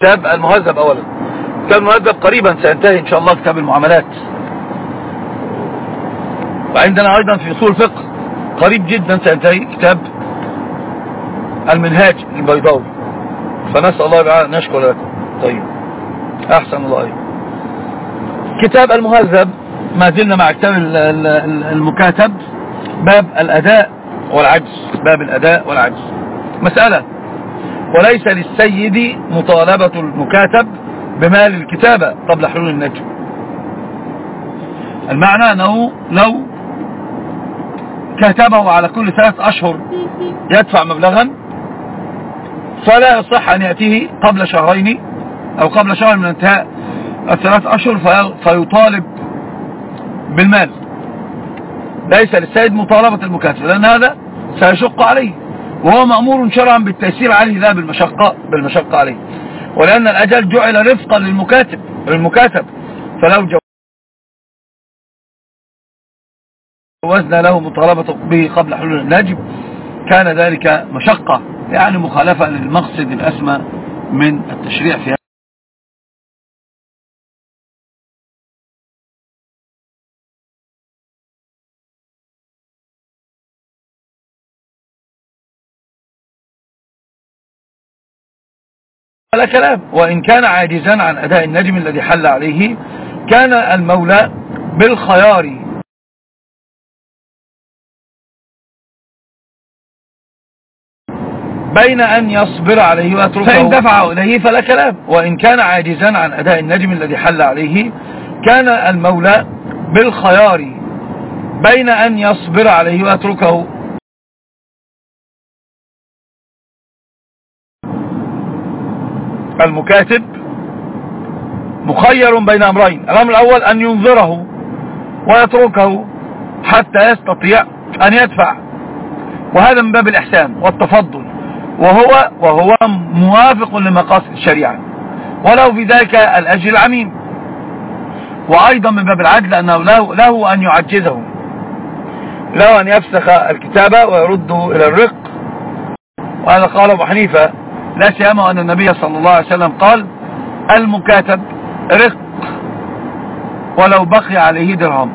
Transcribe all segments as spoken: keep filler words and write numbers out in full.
كتاب المهذب. أولا كتاب المهذب قريبا سينتهي إن شاء الله كتاب المعاملات، وعندنا أيضا في أصول الفقه قريب جدا سينتهي كتاب المنهاج البيضاوي، فنسأل الله أن نشكر لكم. طيب أحسن الله عليكم. كتاب المهذب ما زلنا مع كتاب المكاتب، باب الأداء والعجز. باب الأداء والعجز مسألة: وليس للسيد مطالبة المكاتب بمال الكتابة قبل حلول النجم. المعنى أنه لو كاتبه على كل ثلاث أشهر يدفع مبلغا، فلا يصح أن يأتيه قبل شهرين أو قبل شهر من انتهاء الثلاث أشهر فيطالب بالمال. ليس للسيد مطالبة المكاتب، لأن هذا سيشق عليه، وهو مأمور شرعا بالتيسير عليه لا بالمشقة بالمشقة عليه، ولأن الأجل جعل رفقا للمكاتب للمكاتب فلو جوزنا له مطالبة به قبل حلول النجم كان ذلك مشقة، يعني مخالفة للمقصد الأسمى من التشريع في هذا كلام. وإن كان عاجزا عن أداء النجم الذي حل عليه كان المولى بالخيار بين أن يصبر عليه ويتركه، فإن دفعه إليه فلا كلام. وإن كان عاجزا عن أداء النجم الذي حل عليه كان المولى بالخيار بين أن يصبر عليه ويتركه. المكاتب مخير بين أمرين: الأمر الأول أن ينظره ويتركه حتى يستطيع أن يدفع، وهذا من باب الإحسان والتفضل، وهو وهو موافق لمقاصد الشريعة، ولو في ذلك الأجر العميم. وأيضا من باب العدل أنه له, له أن يعجزه، له أن يفسخ الكتابة ويرده إلى الرق، وهذا قال أبو حنيفة، لا سيما أن النبي صلى الله عليه وسلم قال: المكاتب رق ولو بقي عليه درهم.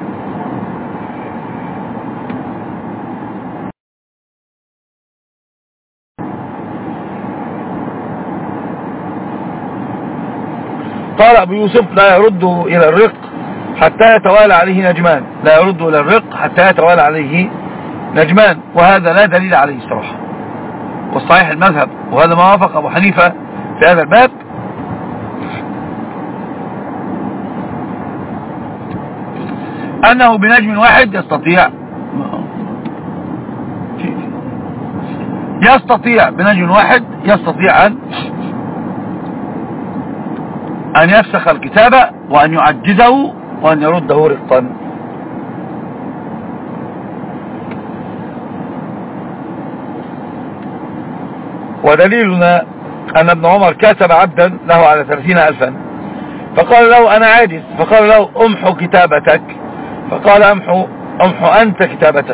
قال أبو يوسف: لا يرده إلى الرق حتى يتوالى عليه نجمان. لا يرده إلى الرق حتى يتوالى عليه نجمان، وهذا لا دليل عليه صراحة، والصحيح المذهب، وهذا ما وافق أبو حنيفة في هذا الباب، أنه بنجم واحد يستطيع يستطيع بنجم واحد يستطيع أن أن يفسخ الكتابة وأن يعجزه وأن يرده رقا. ودليلنا أن ابن عمر كاتب عبدا له على ثلاثين ألفا، فقال له: أنا عاجز، فقال له: أمحو كتابتك، فقال: أمحو أمحو أنت كتابتك.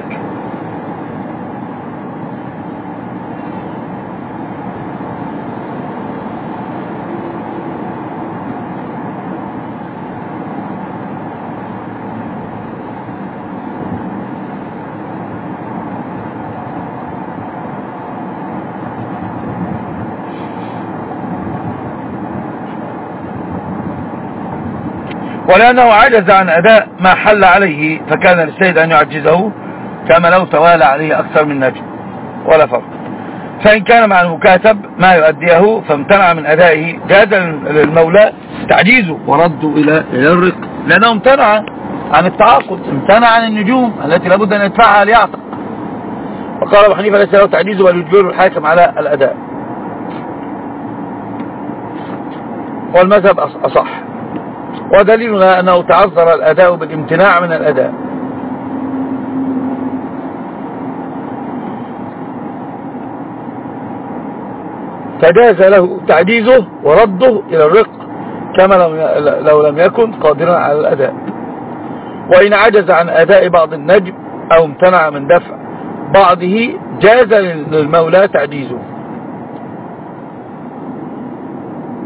ولأنه عجز عن أداء ما حل عليه فكان للسيد أن يعجزه، كما لو توالى عليه أكثر من نجم، ولا فرق. فإن كان مع المكاتب ما يؤديه فامتنع من أدائه جاز للمولى تعجيزه ورده إلى الرق، لأنه امتنع عن التعاقد، امتنع عن النجوم التي لابد أن يدفعها ليعتق. وقال أبو حنيفة: ليس له تعجيزه بل يجبره الحاكم على الأداء، والمذهب أصح. ودليلنا أنه تعذر الأداء بالامتناع من الأداء. فجاز له تعجيزه ورده إلى الرق كما لو لم يكن قادرا على الأداء. وإن عجز عن أداء بعض النجم أو امتنع من دفع بعضه جاز للمولى تعجيزه.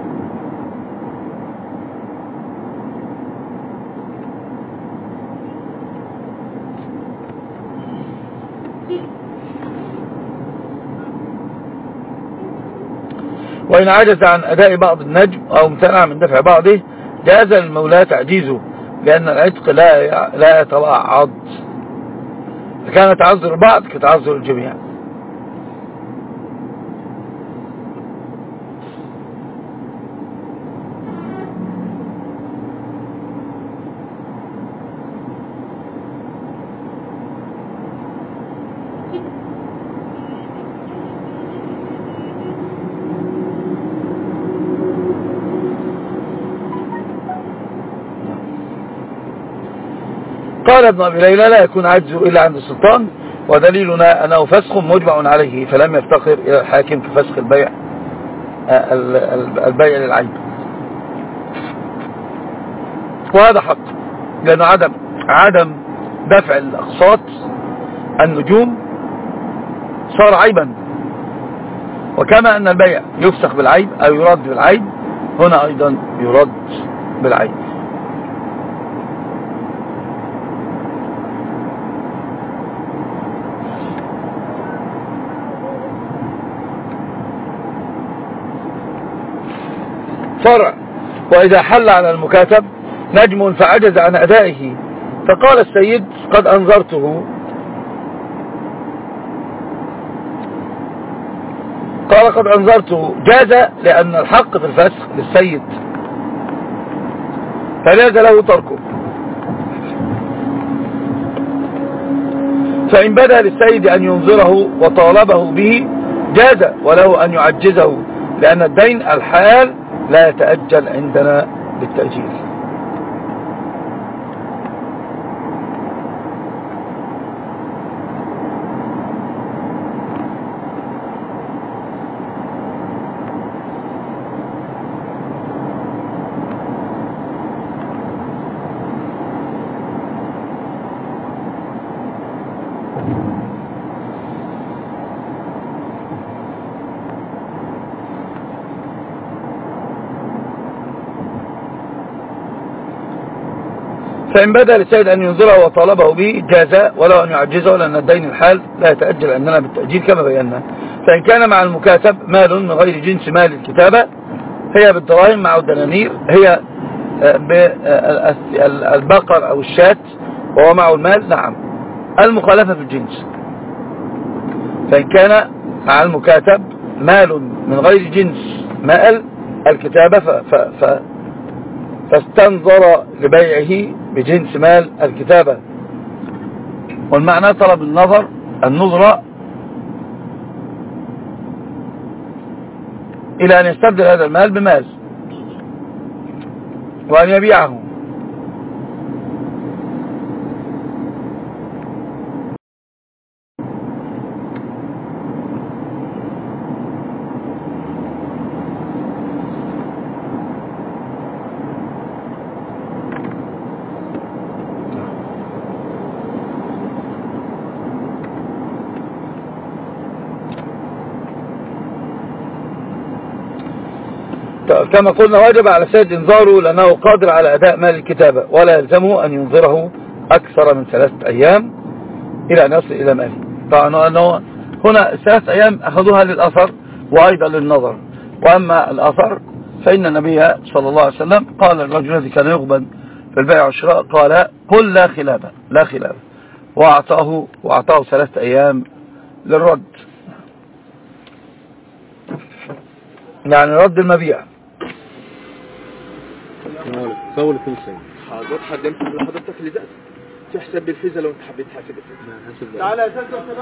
وإن عجز عن أداء بعض النجم أو امتنع من دفع بعضه جاز للمولى تعجيزه، لأن العتق لا لا يتبعض، فكان تعذر البعض كتعذر الجميع. قال ابن أبي ليلى لا يكون عجزه إلا عند السلطان، ودليلنا أنه فسخ مجمع عليه فلم يفتقر إلى الحاكم في فسخ البيع البيع للعيب، وهذا حق، لأنه عدم عدم دفع الأقساط النجوم صار عيبا، وكما أن البيع يفسخ بالعيب أو يرد بالعيب، هنا أيضا يرد بالعيب. فرع: وإذا حل على المكاتب نجم فعجز عن أدائه فقال السيد قد أنظرته، قال قد أنظرته، جاز لأن الحق في الفسخ للسيد فجاز له تركه، فإن بدا للسيد أن ينظره وطالبه به جاز وله أن يعجزه، لأن الدين الحال لا يتأجل عندنا بالتأجيل. فإن بدأ للسيد أن ينظره وطالبه به جاز ولا أن يعجزه، لأن الدين الحال لا يتأجل عندنا بالتأجيل كما بينا. فإن كان مع المكاتب مال من غير جنس مال الكتابة، هي بالدراهم مع الدنانير، هي بالبقر أو الشاة وهو معه المال، نعم المخالفة في الجنس. فإن كان مع المكاتب مال من غير جنس مال الكتابة ف... ف... فاستنظر لبيعه بجنس مال الكتابة، والمعنى طلب النظر النظرة إلى أن يستبدل هذا المال بمال وأن يبيعه. كما قلنا واجب على السيد انذاره لأنه قادر على أداء مال الكتابة، ولا يلزمه أن ينظره أكثر من ثلاثة أيام إلى أن يصل إلى ماله. طبعا أنه هنا ثلاثة أيام أخذوها للأثر وأيضا للنظر. وأما الأثر فإن النبي صلى الله عليه وسلم قال للرجل الذي كان يغبن في البيع والشراء قال قل لا خلافة لا خلافة، وأعطاه وأعطاه ثلاثة أيام للرد، يعني رد المبيع. صور كل شيء حاضر حدمت لحضرتك لذات تحسب بالفيزا لو انت حبيت تحسب الفيزا. تعال يا استاذ.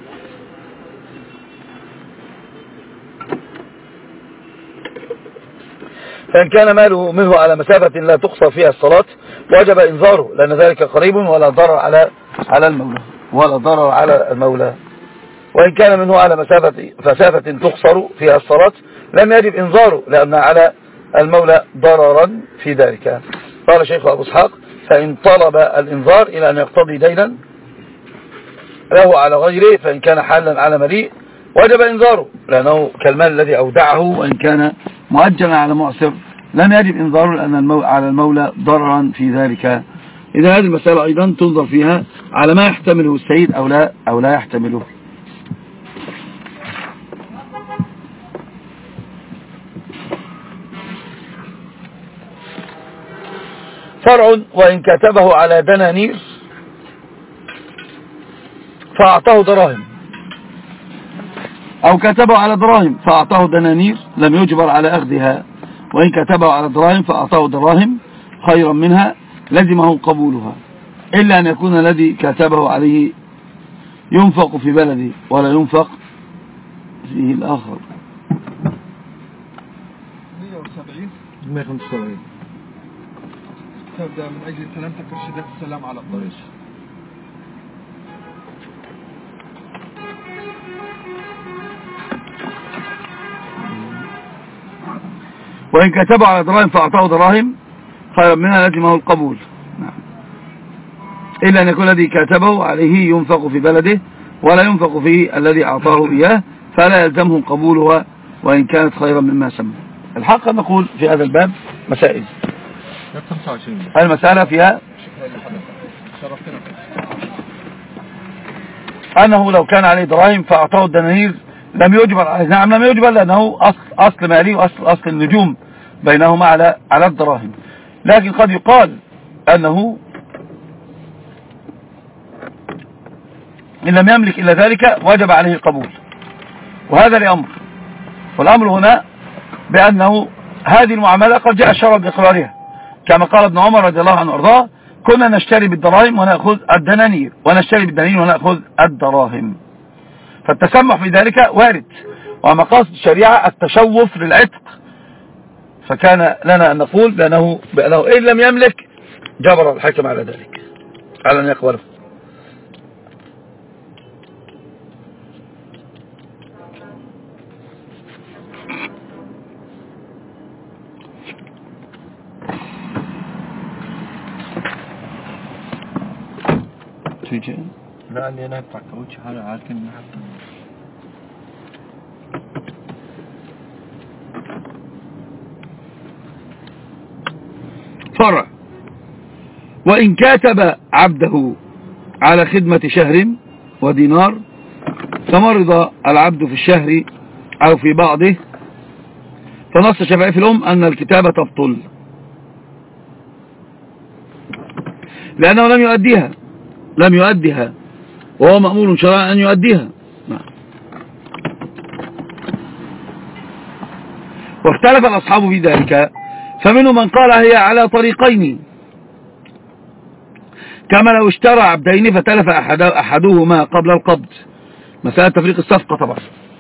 فإن كان ماله منه على مسافة لا تقصى فيها الصلاة وجب إنذاره، لأن ذلك قريب ولا ضرر على على المولى ولا ضرر على المولى. وإن كان منه على مسافة مسافة تقصر فيها الصلاة لم يجب إنذاره، لأن على المولى ضررا في ذلك. قال شيخ أبو اسحاق فإن طلب الإنذار إلى أن يقتضي دينا له على غيره، فإن كان حالا على مليء وجب إنذاره، لأنه كالمال الذي أودعه، وإن كان مؤجلا على معسر لم يجب إنذاره، لأن المو... على المولى ضررا في ذلك. إذا هذه المسألة أيضا تنظر فيها على ما يحتمله السيد أو لا أو لا يحتمله. فرع وإن كتبه على دنانير فأعطاه دراهم، أو كتبه على دراهم فأعطاه دنانير لم يجبر على أخذها، وإن كتبه على دراهم فأعطاه دراهم خيرا منها لزمه قبولها، إلا أن يكون الذي كتبه عليه ينفق في بلده ولا ينفق فيه الآخر. مئة وسبعين مئة وخمسة وسبعين تبدأ من أجل سلامتك ترشيدات السلام على الطريق. وإن كتبه على دراهم فأعطاه دراهم خيرا منها لزمه القبول، إلا أن يكون الذي كتبه عليه ينفق في بلده ولا ينفق فيه الذي أعطاه إياه فلا يلزمه قبولها وإن كانت خيرا مما سمى. الحق نقول في هذا الباب مسائل. المسألة فيها أنه لو كان عليه دراهم فأعطاه الدنانير لم يجبر عليه، نعم لم يجبر لأنه أصل, أصل مالي وأصل أصل النجوم بينهما على على الدراهم، لكن قد يقال أنه إن لم يملك إلا ذلك وجب عليه القبول، وهذا الأمر. والأمر هنا بأنه هذه المعاملة قد جاء الشرع بإقرارها، كما قال ابن عمر رضي الله عنه وارضاه: كنا نشتري بالدراهم ونأخذ الدنانير ونشتري بالدنانير ونأخذ الدراهم. فالتسمح في ذلك وارد، ومقاصد الشريعة التشوف للعتق، فكان لنا أن نقول بأنه, بأنه إن لم يملك جبر الحاكم على ذلك على أن يقبله. لا اللي أنا أدفع كوتش هذا عارفين حتى. فرع وإن كاتب عبده على خدمة شهر ودينار فمرض العبد في الشهر أو في بعضه فنص الشافعي في الأم أن الكتابة تبطل لأنه لم يؤديها لم يؤديها وهو مأمور شرعا أن يؤديها. واختلف الأصحاب في ذلك، فمنهم من قال هي على طريقين، كما لو اشترى عبدين فتلف أحد أحدهما قبل القبض، مسألة تفريق الصفقة طبعا.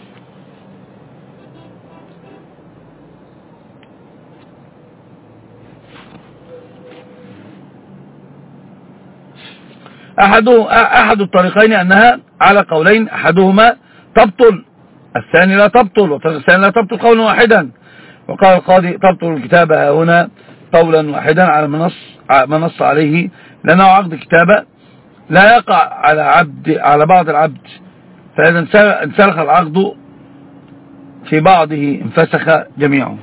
أحد أحد الطريقين أنها على قولين، أحدهما تبطل الثاني لا تبطل، والثاني لا تبطل قولا واحدا. وقال القاضي تبطل الكتابة هنا قولا واحدا على منص منص عليه، لأنه عقد كتابة لا يقع على عبد على بعض العبد، فإذا انسلخ العقد في بعضه انفسخ جميعه.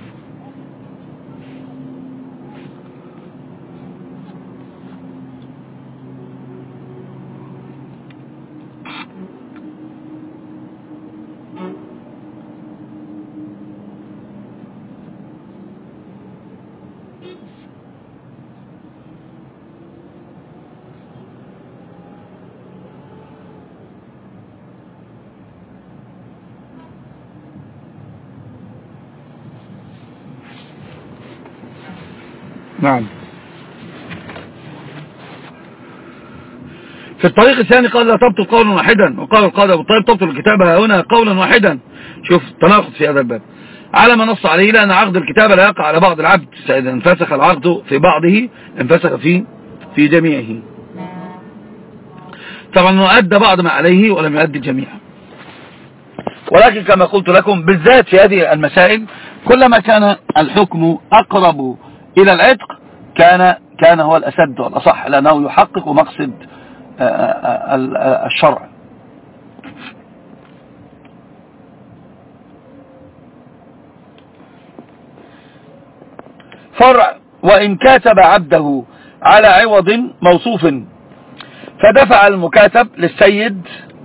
نعم. في الطريق الثاني قال لا تبطل قولا واحدا، وقال القاضي أبو طيب تبطل الكتابة هنا قولا واحدا. شوف تناقض في هذا الباب على ما نص عليه، لأن عقد الكتابة لا يقع على بعض العبد، فإذا انفسخ العقد في بعضه انفسخ في في جميعه. طبعا نؤدى بعض ما عليه ولم يؤدي الجميع، ولكن كما قلت لكم بالذات في هذه المسائل كلما كان الحكم أقرب إلى العتق كان كان هو الأسد والأصح، لأنه يحقق مقصد الشرع. فرع وإن كاتب عبده على عوض موصوف فدفع المكاتب للسيد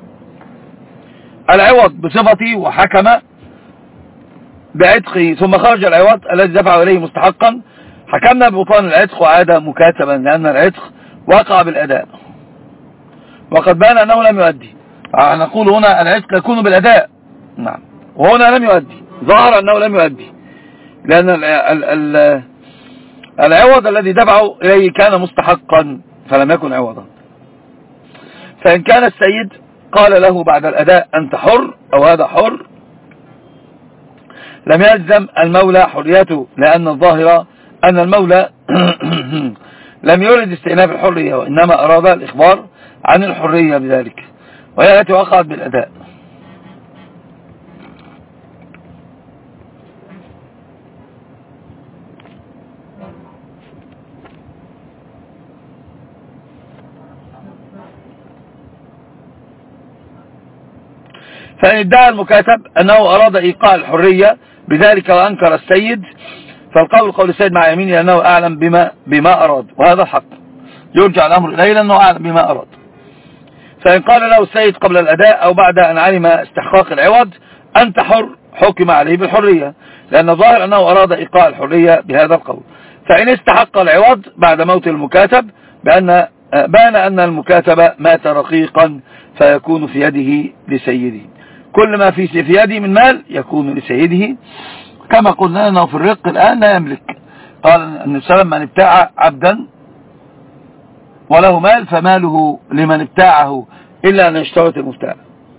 العوض بصفته وحكم بعتقه، ثم خرج العوض الذي دفع إليه مستحقا حكمنا ببطلان العتق وعاد مكاتبا لأن العتق وقع بالأداء وقد بان أنه لم يؤدي. نقول هنا العتق يكون بالأداء، نعم، وهنا لم يؤدي، ظهر أنه لم يؤدي لأن ال ال ال العوض الذي دفعه إليه كان مستحقا فلم يكن عوضا. فإن كان السيد قال له بعد الأداء أنت حر أو هذا حر لم يلزم المولى حريته، لأن الظاهر أن المولى لم يرد استئناف الحرية وإنما أراد الإخبار عن الحرية بذلك، وهي التي وقعت بالأداء. فإن ادعى المكاتب أنه أراد إيقاع الحرية بذلك وأنكر السيد فالقول قول السيد مع يمينه لأنه أعلم بما, بما أراد، وهذا الحق يرجع الأمر إليه لأنه أعلم بما أراد. فإن قال له السيد قبل الأداء أو بعد أن علم استحقاق العوض أنت حر حكم عليه بالحرية، لأن ظاهر أنه أراد إيقاع الحرية بهذا القول. فإن استحق العوض بعد موت المكاتب بأن بان أن المكاتب مات رقيقا فيكون في يده لسيده، كل ما في يده من مال يكون لسيده، كما قلنا أنه في الرق الآن لا يملك. قال النبي صلى الله عليه وسلم من ابتاع عبدا وله مال فماله لمن ابتاعه إلا أن يشترط المبتاع.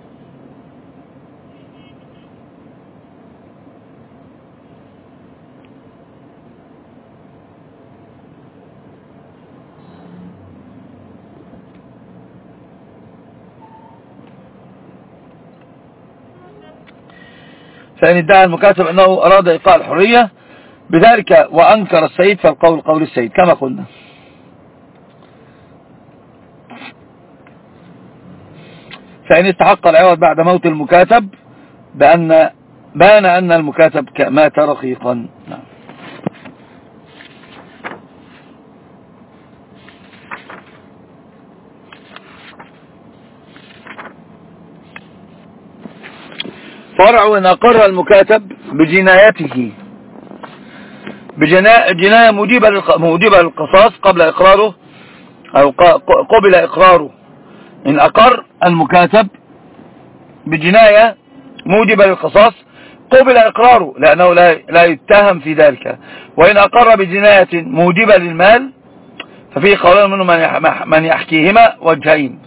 فإن ادعى المكاتب أنه أراد إيقاع الحرية بذلك وأنكر السيد فالقول قول السيد كما قلنا. فإن استحق العوض بعد موت المكاتب بأن بان أن المكاتب مات رقيقا. نعم. فرع إن أقر المكاتب بجنايته بجناية موجبة للقصاص قبل إقراره أو قبل إقراره. إن أقر المكاتب بجناية موجبة للقصاص قبل إقراره لأنه لا يتهم في ذلك. وإن أقر بجناية موجبة للمال ففيه قولان منه من يحكيهما وجهين.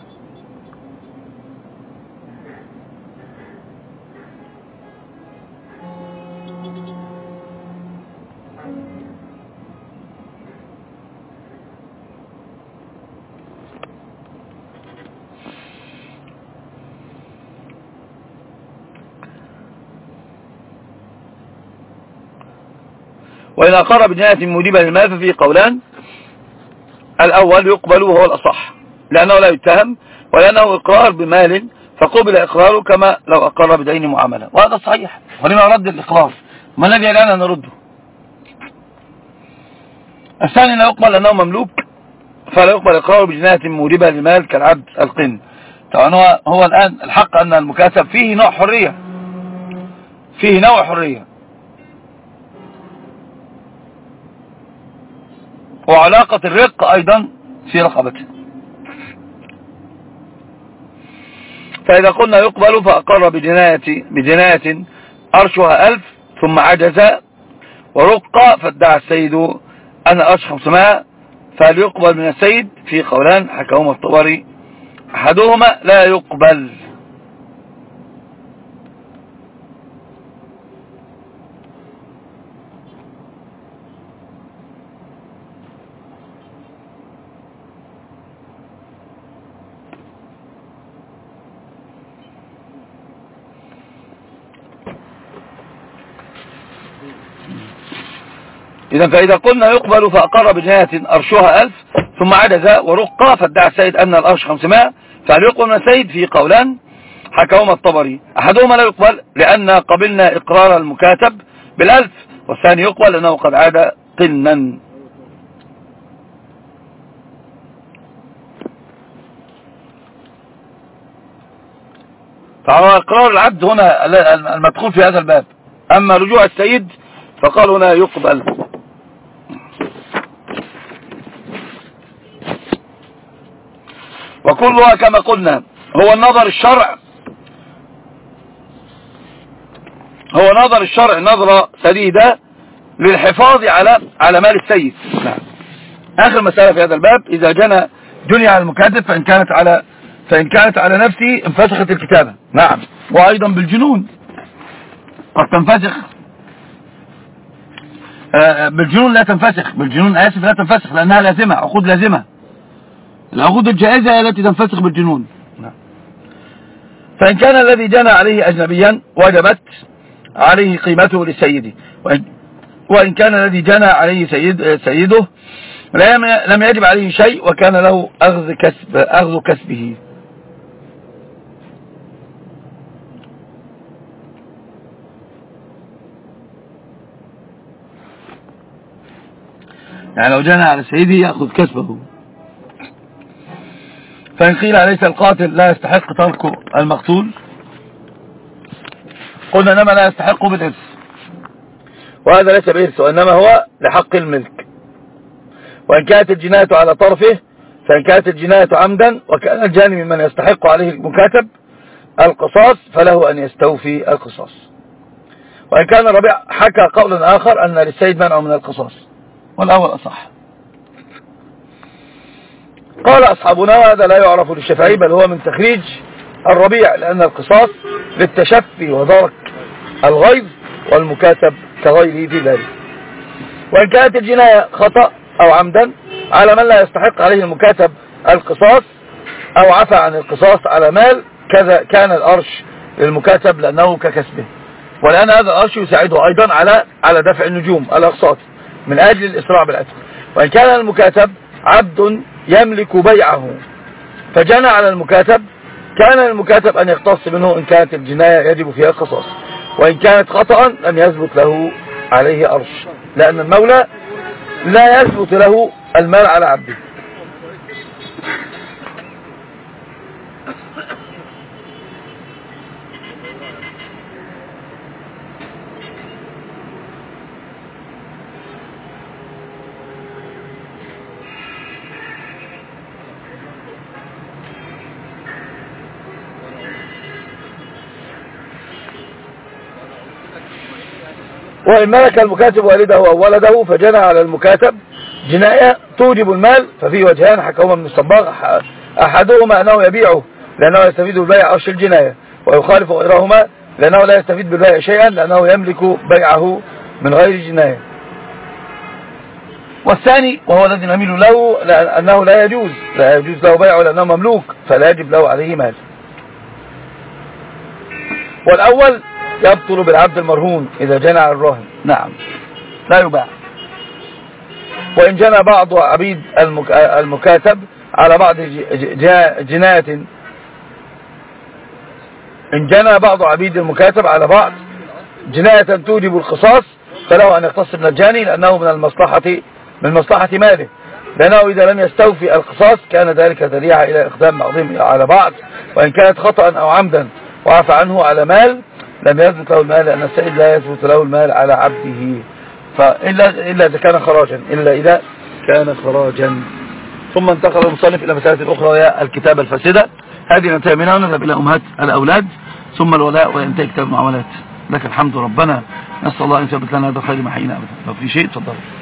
وإن أقر بجناية موجبة للمال ففيه قولان، الأول يقبل وهو الأصح لأنه لا يتهم ولأنه إقرار بمال فقبل إقراره كما لو أقر بدين معاملة، وهذا صحيح. ولما رد الإقرار ما الذي يجعلنا نرده؟ الثاني لا يقبل لأنه مملوك فلا يقبل إقراره بجناية موجبة للمال كالعبد القن. طبعا هو, هو الآن الحق أن المكاتب فيه نوع حرية فيه نوع حرية وعلاقة الرق أيضا في رقبته. فإذا قلنا يقبل فأقر بجناية, بجناية أرشها ألف ثم عجز ورق فادعى السيد أن أرش خمسمائة فهل يقبل من السيد؟ في قولان حكاهما الطبري أحدهما لا يقبل. إذا فإذا قلنا يقبل فأقر بجناية أرشها ألف ثم عجز ورق فادعى السيد أن الأرش خمسمائة فهل يقبل من السيد؟ في قولان حكاهما الطبري أحدهما لا يقبل لأن قبلنا إقرار المكاتب بالألف والثاني يقبل لأنه قد عاد قنا. فهو إقرار العبد هنا المدخول في هذا الباب، أما رجوع السيد فقال هنا يقبل. وكلها كما قلنا هو النظر الشرع هو نظر الشرع نظرة سديدة للحفاظ على على مال السيد. نعم. آخر مسألة في هذا الباب: إذا جنى جني على المكاتب فإن كانت على فإن كانت على نفسه انفسخت الكتابة. نعم. وأيضا بالجنون قد تنفسخ. آه بالجنون لا تنفسخ، بالجنون آسف لا تنفسخ لأنها لازمة، عقود لازمة. العقود الجائزة هي التي تنفسخ بالجنون. نعم. فإن كان الذي جنى عليه أجنبيا وجبت عليه قيمته لسيده، وإن كان الذي جنى عليه سيد سيده لم يجب عليه شيء وكان له أخذ كسب أخذ كسبه. يعني لو جنى على سيده يأخذ كسبه. فإن قيل ليس القاتل لا يستحق ترك المقتول، قلنا إنما لا يستحق بالإرث، وهذا ليس بإرث وإنما هو لحق الملك. وإن كانت الجناية على طرفه فإن كانت الجناية عمدا وكان الجاني ممن يستحق عليه المكاتب القصاص فله أن يستوفي القصاص. وإن كان الربيع حكى قولا آخر أن للسيد منع من القصاص، والأول أصح. قال أصحابنا وهذا لا يعرف للشافعي بل هو من تخريج الربيع، لأن القصاص للتشفي ودرك الغيظ والمكاتب كغيره في ذلك. وإن كانت الجناية خطأ أو عمدا على من لا يستحق عليه المكاتب القصاص أو عفى عن القصاص على مال كذا كان الأرش للمكاتب لأنه ككسبه، ولأن هذا الأرش يساعده أيضا على على دفع النجوم الأقساط من أجل الإسراع بالعتق. وإن كان المكاتب عبد يملك بيعه فجنى على المكاتب كان المكاتب أن يقتص منه إن كانت الجناية يجب فيها القصاص، وإن كانت خطأ لم يثبت له عليه أرش، لأن المولى لا يثبت له المال على عبده. وإن ملك المكاتب والده أو ولده فجنى على المكاتب جناية توجب المال ففي وجهان حكاهما من الصباغ، أحدهما أنه يبيعه لأنه يستفيد بالبيع أرش الجناية، ويخالف غيرهما لأنه لا يستفيد بالبيع شيئا لأنه يملك بيعه من غير جناية. والثاني وهو الذي نميل له لأنه لا يجوز لا يجوز له بيعه لأنه مملوك فلا يجب له عليه مال. والأول يبطل بالعبد المرهون إذا جنى على الراهن. نعم لا يباع. وإن جنى بعض عبيد المكاتب على بعض جناية إن جنى بعض عبيد المكاتب على بعض جناية توجب القصاص فله أن يقتص من الجاني لأنه من المصلحة من مصلحة ماله، لأنه إذا لم يستوفي القصاص كان ذلك ذريعة إلى إقدام بعضهم على بعض. وإن كانت خطأ أو عمدا وعفى عنه على مال لم يثبت له المال لأن السيد لا يثبت له المال على عبده فإلا إلا إذا كان خراجا إلا إذا كان خراجا. ثم انتقل المصنف إلى مسألة أخرى وهي الكتابة الفاسدة. هذه ننتهي منها ونذهب إلى أمهات الأولاد ثم الولاء وينتهي كتاب المعاملات. لك الحمد ربنا، نسأل الله أن يثبت لنا هذا الخير ما حيينا أبدا. لو في شيء تفضل.